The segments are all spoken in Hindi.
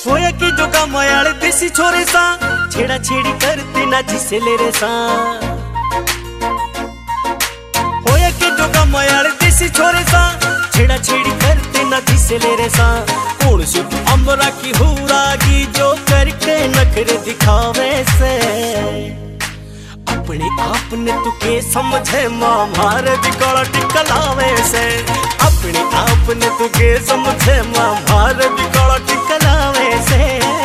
होया कि जो कमायाले देसी छोरे सा छेड़ा छेड़ी करते ना जिसे ले रे सा। होया कि जो कमायाले देसी छोरे सा छेड़ा छेड़ी करते ना जिसे ले रे सा। कौन सी अमरा की हुरागी जो करके नखरे दिखावे से। अपने आप ने तू के समझे माँ मारे बिकड़ा टिकलावे से। अपने आप ने तू के समझे माँ मारे बिकड़ा टिकलावे से।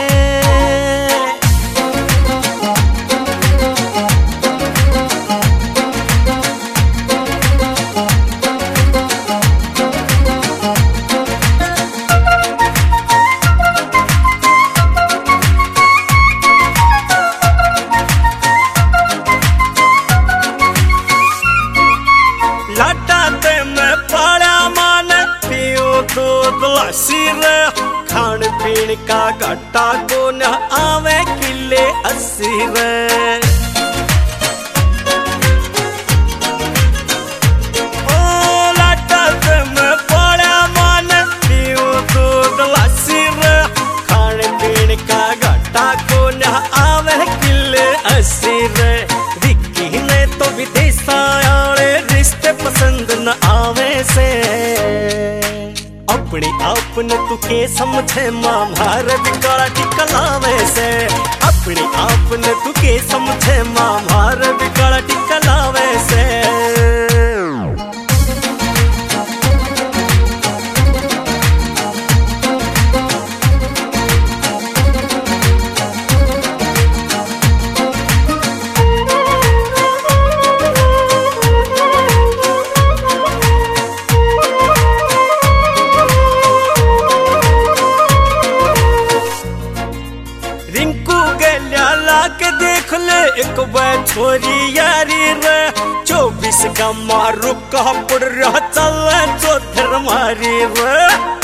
खान पीन का घाटा को न आवे किले 80 रे। ओ लाटा से मैं पड़ा मान पियो दूध लस्सी रे। खान पीन का घाटा को न आवे किले 80 रे। विक्की ने तो विदेशा आले रिश्ते पसंद न आवे से। अपने आप ने तू के समझे माँ मारे बिकड़ा टिकलावे से। अपने आप ने तू के समझे माँ मारे बिकड़ा टिकलावे से। के देख ले एक बार छोरी यारी रे। 24 का मारू कहा पड़ रहा चल चौधर मारी रे।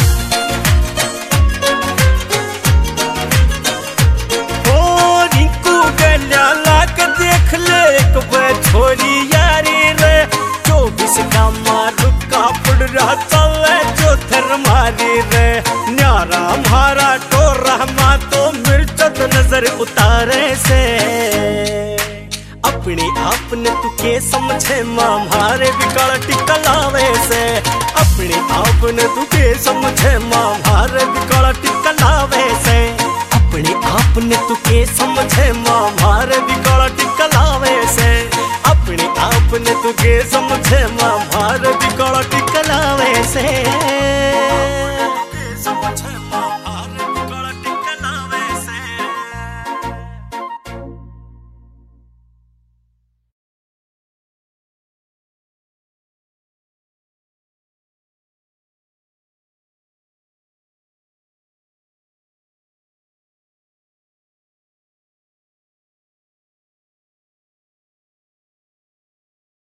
ओ रिंकू गलिया ला के देख ले एक बार छोरी यारी रे। 24 का मारू कहा पड़ रहा चल चौधर मारी रे। न्यारा मारा टोरा मा तो मिर्चत नजर उतारे से। अपने आप ने तू के समझे माँ मारे बिकड़ा टिकलावे से। अपने आप ने तू के समझे माँ मारे बिकड़ा टिकलावे से। अपने आप ने तू के समझे माँ मारे बिकड़ा टिकलावे से। अपने आप ने तू के समझे माँ मारे बिकड़ा टिकलावे से।